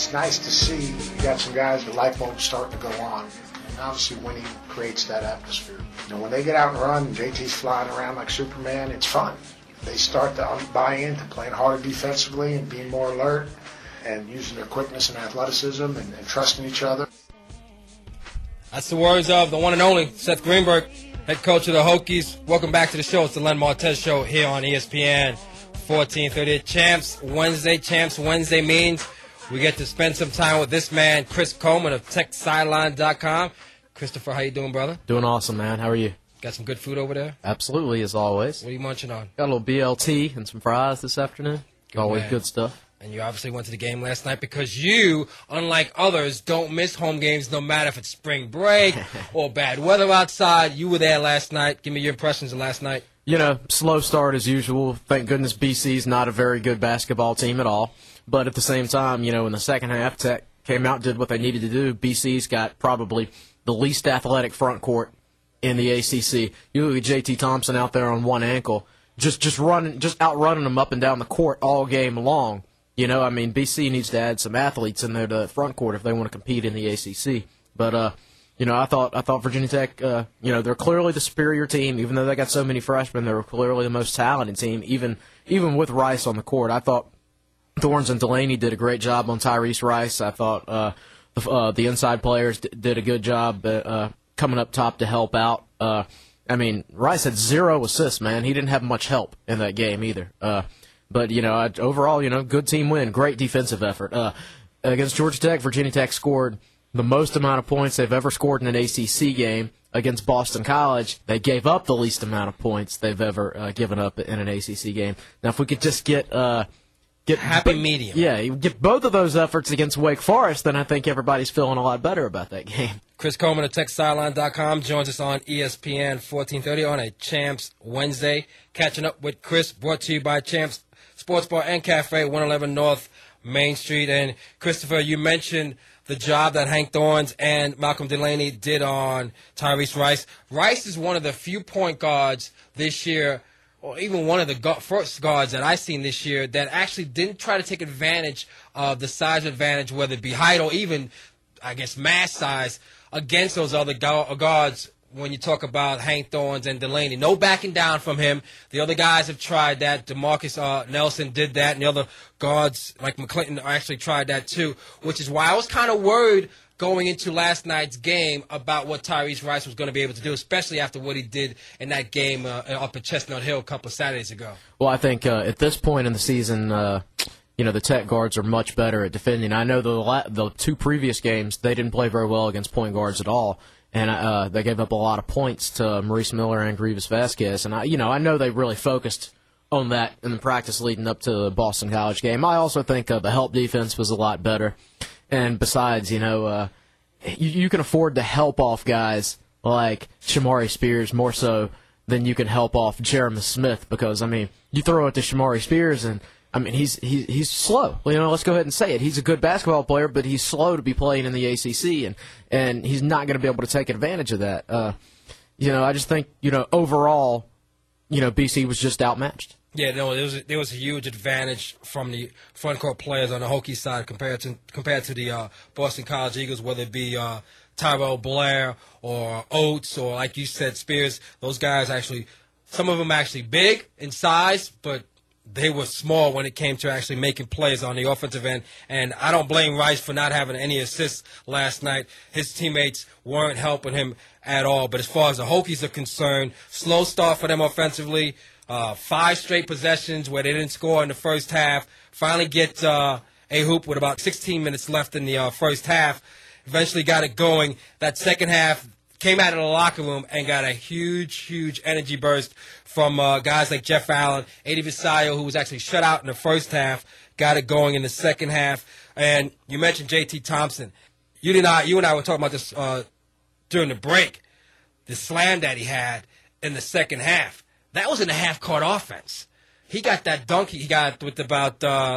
it's nice to see you got some guys, the light bulb's starting to go on. And obviously winning creates that atmosphere. You know, when they get out and run and JT's flying around like Superman, it's fun. They start to buy into playing harder defensively and being more alert and using their quickness and athleticism and trusting each other. That's the words of the one and only Seth Greenberg, head coach of the Hokies. Welcome back to the show. It's the Len Martez Show here on ESPN 1430. Champs Wednesday means we get to spend some time with this man, Chris Coleman of TechSideline.com. Christopher, how you doing, brother? Doing awesome, man. How are you? Got some good food over there? Absolutely, as always. What are you munching on? Got a little BLT and some fries this afternoon. Always good stuff. And you obviously went to the game last night because you, unlike others, don't miss home games no matter if it's spring break or bad weather outside. You were there last night. Give me your impressions of last night. You know, slow start as usual. Thank goodness BC's not a very good basketball team at all. But at the same time, you know, in the second half, Tech came out, did what they needed to do. BC's got probably the least athletic front court in the ACC. You look at JT Thompson out there on one ankle, just outrunning them up and down the court all game long. You know, I mean, BC needs to add some athletes in their front court if they want to compete in the ACC. But you know, I thought Virginia Tech, you know, they're clearly the superior team. Even though they got so many freshmen, they were clearly the most talented team. Even with Rice on the court, I thought Thorns and Delaney did a great job on Tyrese Rice. I thought the inside players did a good job coming up top to help out. I mean, Rice had 0 assists, man. He didn't have much help in that game either. But, you know, overall, you know, good team win. Great defensive effort. Against Georgia Tech, Virginia Tech scored the most amount of points they've ever scored in an ACC game. Against Boston College, they gave up the least amount of points they've ever given up in an ACC game. Now, if we could just get happy medium. Yeah, you get both of those efforts against Wake Forest, then I think everybody's feeling a lot better about that game. Chris Coleman of TechSideline.com joins us on ESPN 1430 on a Champs Wednesday. Catching up with Chris, brought to you by Champs Sports Bar and Cafe, 111 North Main Street. And Christopher, you mentioned the job that Hank Thorns and Malcolm Delaney did on Tyrese Rice. Rice is one of the few point guards this year, or even one of the first guards that I've seen this year that actually didn't try to take advantage of the size advantage, whether it be height or even, I guess, mass size, against those other guards when you talk about Hank Thorns and Delaney. No backing down from him. The other guys have tried that. DeMarcus Nelson did that, and the other guards like McClinton actually tried that too, which is why I was kind of worried going into last night's game about what Tyrese Rice was going to be able to do, especially after what he did in that game up at Chestnut Hill a couple of Saturdays ago. Well, I think at this point in the season, you know, the Tech guards are much better at defending. I know the 2 previous games, they didn't play very well against point guards at all, and they gave up a lot of points to Maurice Miller and Grievous Vasquez. And, I know they really focused on that in the practice leading up to the Boston College game. I also think the help defense was a lot better. And besides, you know, you can afford to help off guys like Shamari Spears more so than you can help off Jeremy Smith because, I mean, you throw it to Shamari Spears and, I mean, he's slow. You know, let's go ahead and say it. He's a good basketball player, but he's slow to be playing in the ACC, and he's not going to be able to take advantage of that. You know, I just think, you know, overall, you know, BC was just outmatched. Yeah, no, there was a huge advantage from the front court players on the Hokie side compared to the Boston College Eagles, whether it be Tyrell Blair or Oates or, like you said, Spears. Those guys actually, some of them actually big in size, but they were small when it came to actually making plays on the offensive end. And I don't blame Rice for not having any assists last night. His teammates weren't helping him at all. But as far as the Hokies are concerned, slow start for them offensively. 5 straight possessions where they didn't score in the first half. Finally get a hoop with about 16 minutes left in the first half. Eventually got it going. That second half came out of the locker room and got a huge energy burst from guys like Jeff Allen, Eddie Visayo, who was actually shut out in the first half, got it going in the second half. And you mentioned JT Thompson. You and I were talking about this during the break, the slam that he had in the second half. That was in the half-court offense. He got that dunk he got with about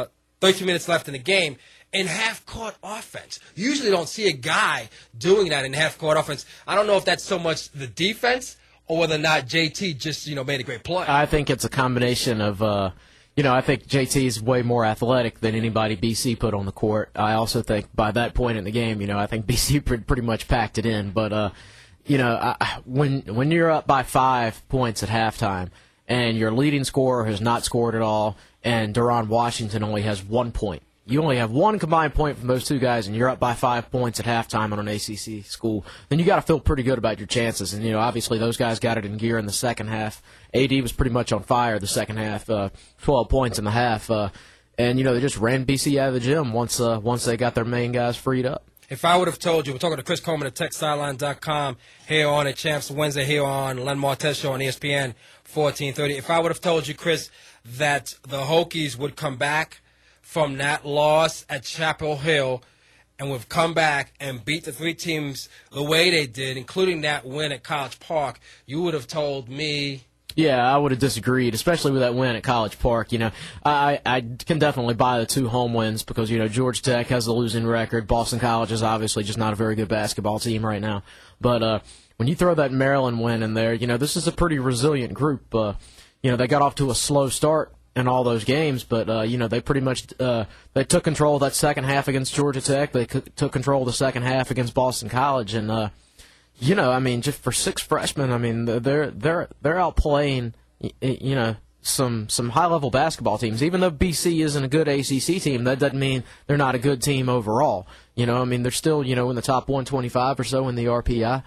13 minutes left in the game in half-court offense. You usually don't see a guy doing that in half-court offense. I don't know if that's so much the defense or whether or not JT just, made a great play. I think it's a combination of, I think JT is way more athletic than anybody BC put on the court. I also think by that point in the game, I think BC pretty much packed it in. But, when you're up by 5 points at halftime and your leading scorer has not scored at all and Deron Washington only has 1 point, you only have one combined point from those two guys, and you're up by 5 points at halftime on an ACC school, then you got to feel pretty good about your chances. And, obviously those guys got it in gear in the second half. AD was pretty much on fire the second half, 12 points in the half. And, they just ran BC out of the gym once they got their main guys freed up. If I would have told you, we're talking to Chris Coleman at TechSideline.com here on at Champs Wednesday here on Len Martez Show on ESPN 1430. If I would have told you, Chris, that the Hokies would come back from that loss at Chapel Hill and would come back and beat the three teams the way they did, including that win at College Park, you would have told me. Yeah, I would have disagreed, especially with that win at College Park. I can definitely buy the 2 home wins because, Georgia Tech has a losing record. Boston College is obviously just not a very good basketball team right now. But when you throw that Maryland win in there, this is a pretty resilient group. They got off to a slow start in all those games, but, they pretty much they took control of that second half against Georgia Tech. They took control of the second half against Boston College, and just for 6 freshmen, they're outplaying, some high-level basketball teams. Even though BC isn't a good ACC team, that doesn't mean they're not a good team overall. They're still, in the top 125 or so in the RPI.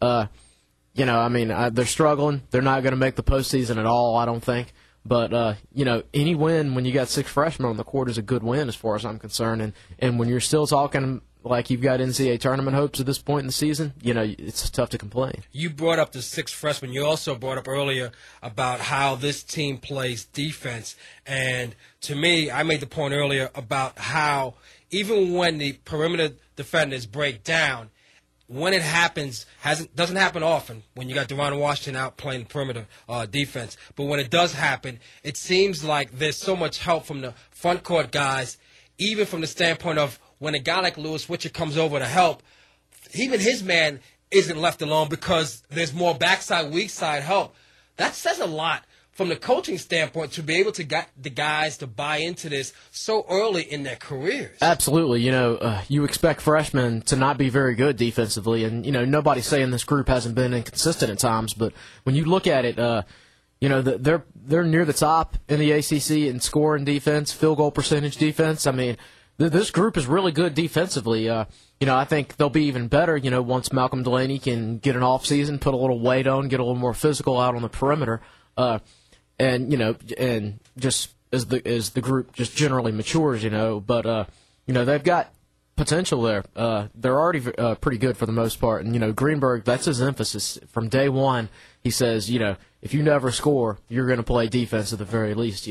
They're struggling. They're not going to make the postseason at all, I don't think. But, any win when you got 6 freshmen on the court is a good win as far as I'm concerned. And when you're still talking like you've got NCAA tournament hopes at this point in the season, it's tough to complain. You brought up the 6 freshmen. You also brought up earlier about how this team plays defense. And to me, I made the point earlier about how even when the perimeter defenders break down, when it happens, doesn't happen often when you got Deron Washington out playing perimeter defense. But when it does happen, it seems like there's so much help from the front court guys, even from the standpoint of when a guy like Lewis Switcher comes over to help, even his man isn't left alone because there's more backside, weak side help. That says a lot from the coaching standpoint to be able to get the guys to buy into this so early in their careers. Absolutely. You expect freshmen to not be very good defensively, and, nobody's saying this group hasn't been inconsistent at times, but when you look at it, they're near the top in the ACC in scoring defense, field goal percentage defense. This group is really good defensively. I think they'll be even better, once Malcolm Delaney can get an off season, put a little weight on, get a little more physical out on the perimeter. And just as the group just generally matures, but they've got potential there. They're already pretty good for the most part, and Greenberg, that's his emphasis from day one. He says, if you never score, you're going to play defense at the very least,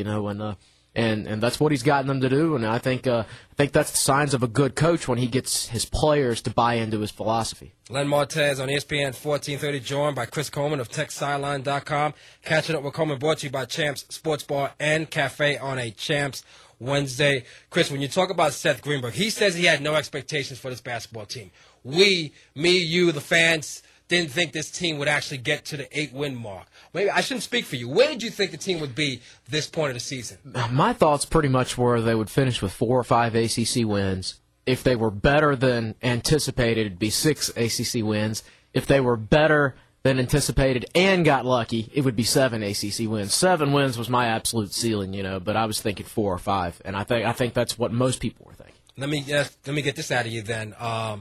and that's what he's gotten them to do, and I think that's the signs of a good coach when he gets his players to buy into his philosophy. Len Martez on ESPN 1430, joined by Chris Coleman of TechSideline.com. Catching up with Coleman, brought to you by Champs Sports Bar and Cafe on a Champs Wednesday. Chris, when you talk about Seth Greenberg, he says he had no expectations for this basketball team. We, me, you, the fans, didn't think this team would actually get to the 8-win mark. Maybe I shouldn't speak for you. Where did you think the team would be this point of the season? My thoughts pretty much were they would finish with 4 or 5 ACC wins. If they were better than anticipated, it'd be 6 ACC wins. If they were better than anticipated and got lucky, it would be 7 ACC wins. 7 wins was my absolute ceiling, but I was thinking 4 or 5, and I think that's what most people were thinking. Let me get this out of you then.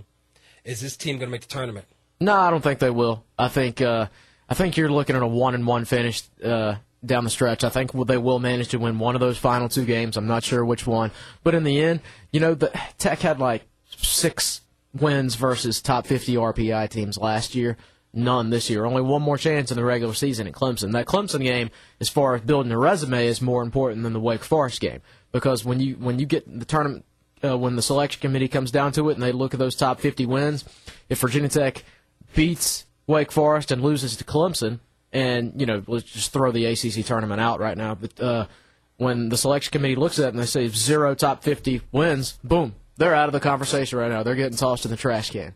Is this team going to make the tournament? No, I don't think they will. I think you're looking at a 1-1 finish down the stretch. I think they will manage to win one of those final 2 games. I'm not sure which one, but in the end, the Tech had like 6 wins versus top 50 RPI teams last year. None this year. Only one more chance in the regular season at Clemson. That Clemson game, as far as building a resume, is more important than the Wake Forest game, because when you get the tournament, when the selection committee comes down to it and they look at those top 50 wins, if Virginia Tech beats Wake Forest and loses to Clemson, and, let's just throw the ACC tournament out right now, but when the selection committee looks at it and they say 0 top 50 wins, boom, they're out of the conversation right now. They're getting tossed in the trash can,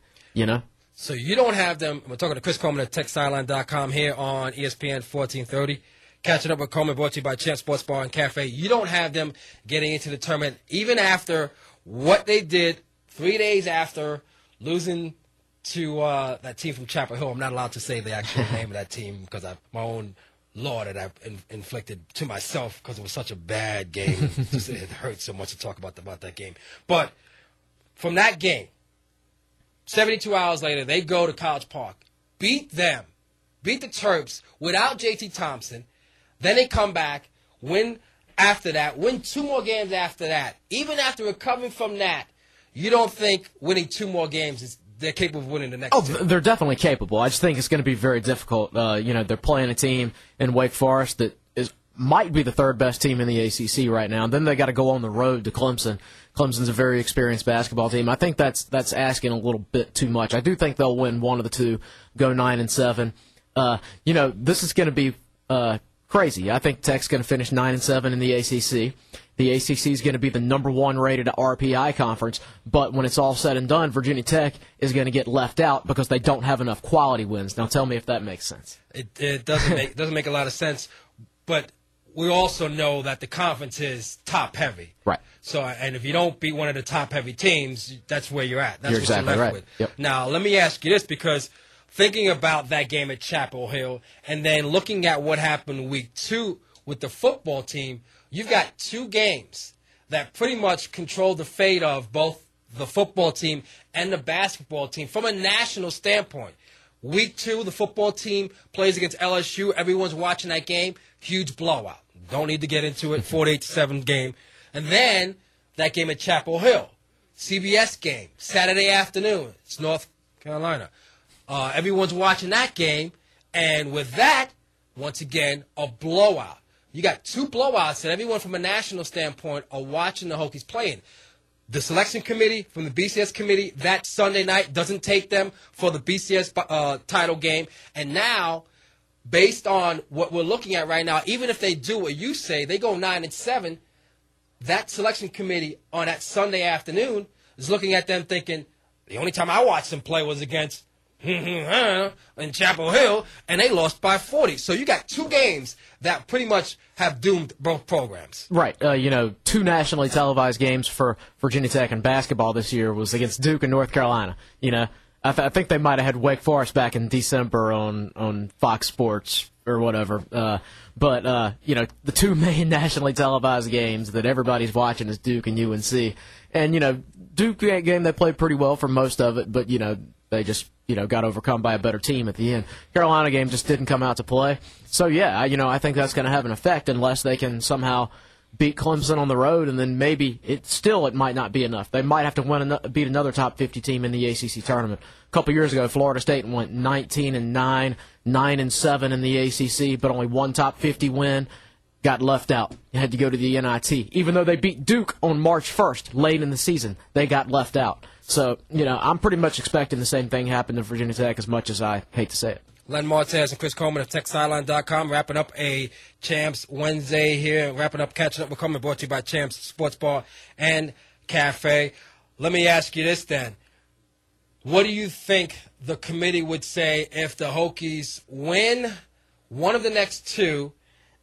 So you don't have them. We're talking to Chris Coleman at TechSideline.com here on ESPN 1430. Catching Up with Coleman, brought to you by Champ Sports Bar and Cafe. You don't have them getting into the tournament, even after what they did 3 days after losing to that team from Chapel Hill. I'm not allowed to say the actual name of that team because my own law that I've inflicted to myself because it was such a bad game. It hurts so much to talk about that game. But from that game, 72 hours later, they go to College Park, beat the Terps without J.T. Thompson. Then they come back, win after that, win 2 more games after that. Even after recovering from that, you don't think winning 2 more games they're capable of winning the next 2? They're definitely capable. I just think it's going to be very difficult. They're playing a team in Wake Forest that might be the 3rd best team in the ACC right now. And then they got to go on the road to Clemson. Clemson's a very experienced basketball team. I think that's asking a little bit too much. I do think they'll win one of the 2, go 9-7. This is going to be crazy. I think Tech's going to finish 9-7 in the ACC. The ACC is going to be the number 1 rated RPI conference, but when it's all said and done, Virginia Tech is going to get left out because they don't have enough quality wins. Now, tell me if that makes sense. It doesn't make a lot of sense, but we also know that the conference is top heavy. Right. So, and if you don't beat one of the top heavy teams, that's where you're at. That's you're what exactly you're left right. with. Yep. Now, let me ask you this, because thinking about that game at Chapel Hill and then looking at what happened week 2 with the football team, you've got 2 games that pretty much control the fate of both the football team and the basketball team from a national standpoint. Week 2, the football team plays against LSU. Everyone's watching that game. Huge blowout. Don't need to get into it. 48-7 game. And then that game at Chapel Hill. CBS game. Saturday afternoon. It's North Carolina. Everyone's watching that game. And with that, once again, a blowout. You got 2 blowouts that everyone from a national standpoint are watching the Hokies playing. The selection committee from the BCS committee that Sunday night doesn't take them for the BCS title game. And now, based on what we're looking at right now, even if they do what you say, they go 9-7, that selection committee on that Sunday afternoon is looking at them thinking, the only time I watched them play was against in Chapel Hill, and they lost by 40. So you got 2 games that pretty much have doomed both programs. Right. 2 nationally televised games for Virginia Tech in basketball this year was against Duke and North Carolina. I think they might have had Wake Forest back in December on Fox Sports or whatever. But the 2 main nationally televised games that everybody's watching is Duke and UNC. And, Duke game, they played pretty well for most of it, but, they just, got overcome by a better team at the end. Carolina game just didn't come out to play. So, yeah, I think that's going to have an effect unless they can somehow beat Clemson on the road, and then maybe it might not be enough. They might have to beat another top 50 team in the ACC tournament. A couple years ago, Florida State went 19-9, 9-7 in the ACC, but only 1 top 50 win. Got left out. You had to go to the NIT. Even though they beat Duke on March 1st, late in the season, they got left out. So, I'm pretty much expecting the same thing happen to Virginia Tech, as much as I hate to say it. Len Martez and Chris Coleman of TechSideline.com wrapping up a Champs Wednesday here, wrapping up Catching Up with Coleman, brought to you by Champs Sports Bar and Cafe. Let me ask you this then. What do you think the committee would say if the Hokies win one of the next 2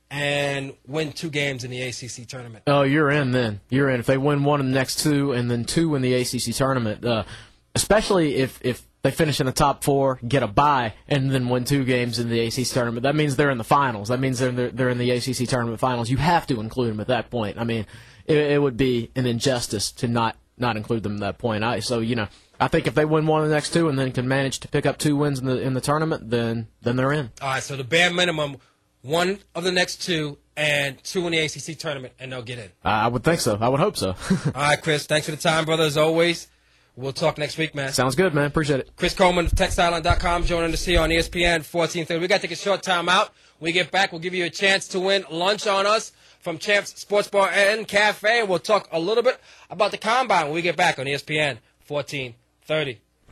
and win 2 games in the ACC tournament? Oh, you're in then. You're in. If they win one of the next 2 and then 2 in the ACC tournament, especially if they finish in the top 4, get a bye, and then win 2 games in the ACC tournament, that means they're in the finals. That means they're in the ACC tournament finals. You have to include them at that point. I mean, it would be an injustice to not include them at that point. I think if they win one of the next 2 and then can manage to pick up 2 wins in the tournament, then they're in. All right, so the bare minimum, 1 of the next 2 and 2 in the ACC tournament, and they'll get in. I would think so. I would hope so. All right, Chris, thanks for the time, brother, as always. We'll talk next week, man. Sounds good, man. Appreciate it. Chris Coleman of TechSideline.com joining us here on ESPN 1430. We got to take a short time out. When we get back, we'll give you a chance to win lunch on us from Champs Sports Bar and Cafe. We'll talk a little bit about the Combine when we get back on ESPN 1430.